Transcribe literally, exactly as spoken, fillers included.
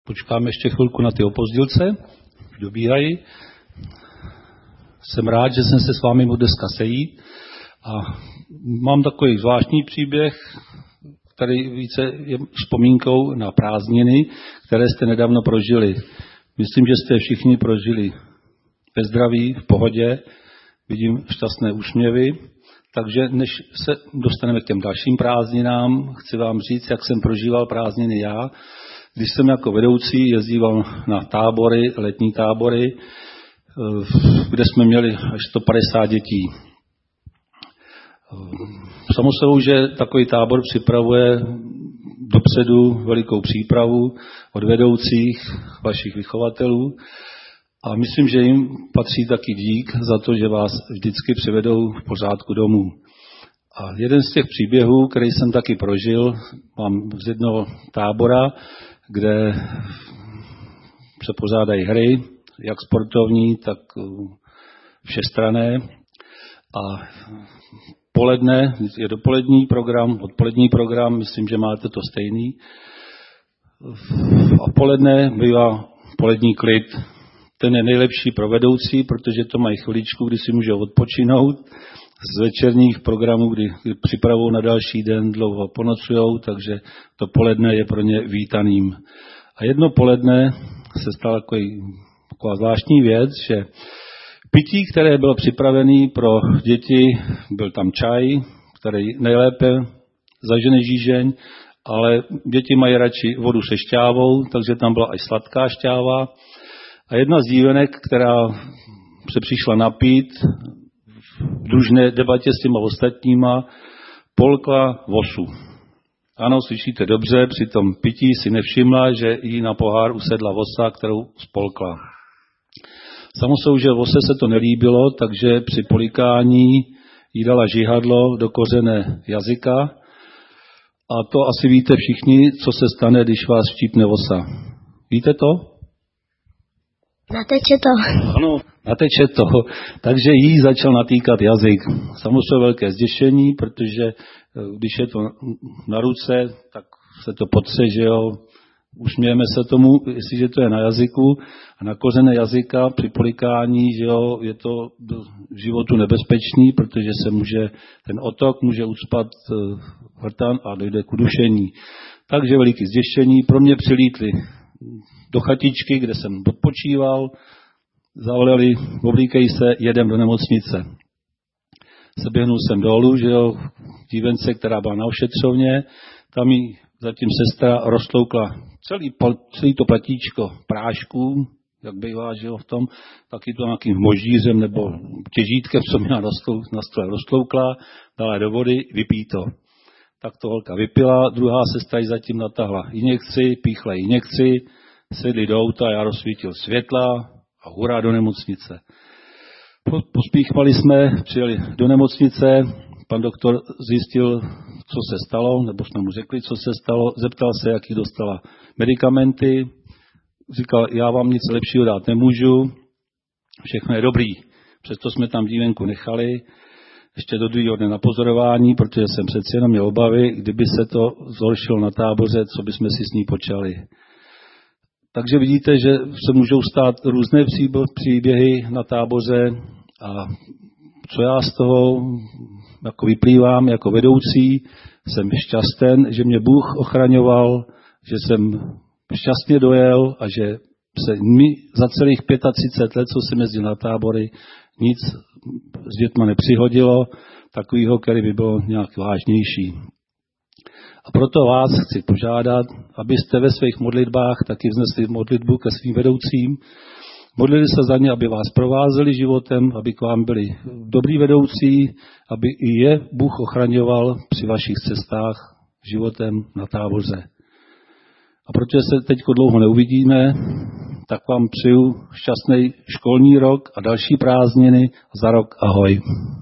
Počkáme ještě chvilku na ty opozdilce, už dobíhají. Jsem rád, že jsem se s vámi mohl dneska sejít a mám takový zvláštní příběh, který více je vzpomínkou na prázdniny, které jste nedávno prožili. Myslím, že jste všichni prožili ve zdraví, v pohodě, vidím šťastné úsměvy. Takže než se dostaneme k těm dalším prázdninám, chci vám říct, jak jsem prožíval prázdniny já. Když jsem jako vedoucí jezdíval na tábory, letní tábory, kde jsme měli až sto padesát dětí. Samozřejmě, že takový tábor připravuje dopředu velikou přípravu od vedoucích, vašich vychovatelů. A myslím, že jim patří taky dík za to, že vás vždycky přivedou v pořádku domů. A jeden z těch příběhů, který jsem taky prožil, mám z jednoho tábora, kde se pořádají hry, jak sportovní, tak všestranné. A poledne, je dopolední program, odpolední program, myslím, že máte to stejný. A poledne bývá polední klid. Ten je nejlepší pro vedoucí, protože to mají chviličku, kdy si můžou odpočinout z večerních programů, kdy, kdy připravují na další den, dlouho ponocujou, takže to poledne je pro ně vítaným. A jedno poledne se stala taková zvláštní věc, že pití, které bylo připravené pro děti, byl tam čaj, který nejlépe zažene žížeň, ale děti mají radši vodu se šťávou, takže tam byla i sladká šťáva. A jedna z dívenek, která se přišla napít v družné debatě s těma ostatníma, polkla vosu. Ano, slyšíte dobře, při tom pití si nevšimla, že jí na pohár usedla vosa, kterou spolkla. Samozřejmě, že vose se to nelíbilo, takže při polikání jí dala žihadlo do kořene jazyka. A to asi víte všichni, co se stane, když vás štípne vosa. Víte to? Nateče to. Ano, nateče to. Takže jí začal natýkat jazyk. Samozřejmě velké zděšení, protože když je to na ruce, tak se to potře, že jo. Usmějeme se tomu, jestliže to je na jazyku a na kořené jazyka při polikání, že jo, je to v životu nebezpečný, protože se může, ten otok může ucpat hrtan a dojde k udušení. Takže veliké zděšení. Pro mě přilítli do chatičky, kde jsem odpočíval, zavolali, oblíkej se, jedem do nemocnice. Seběhnul jsem dolů, že jo, dívence, která byla na ošetřovně, tam jí zatím sestra roztloukla celý, celý to platíčko prášků, jak bývá, že jo, v tom, taky to nějakým moždířem nebo těžítkem, co měla na stole roztloukla, dala do vody, vypí to. Tak to holka vypila, druhá sestra ji zatím natahla injekci, píchla injekci, sedli do auta, já rozsvítil světla a hurá do nemocnice. Pospíchali jsme, přijeli do nemocnice, pan doktor zjistil, co se stalo, nebo jsme mu řekli, co se stalo, zeptal se, jaký dostala medikamenty, říkal, já vám nic lepšího dát nemůžu, všechno je dobrý. Přesto jsme tam dívenku nechali, ještě do druhého dne na pozorování, protože jsem přeci jenom měl obavy, kdyby se to zhoršilo na táboře, co bychom si s ní počali. Takže vidíte, že se můžou stát různé příběhy na táboře a co já z toho jako vyplývám jako vedoucí, jsem šťasten, že mě Bůh ochraňoval, že jsem šťastně dojel a že se mi za celých třicet pět let, co jsem jezdil na tábory, nic s dětma nepřihodilo, takovýho, který by byl nějak vážnější. A proto vás chci požádat, abyste ve svých modlitbách taky vznesli modlitbu ke svým vedoucím, modlili se za ně, aby vás provázeli životem, aby k vám byli dobrý vedoucí, aby i je Bůh ochraňoval při vašich cestách životem na táboře. A protože se teď dlouho neuvidíme, tak vám přeju šťastný školní rok a další prázdniny. Za rok ahoj.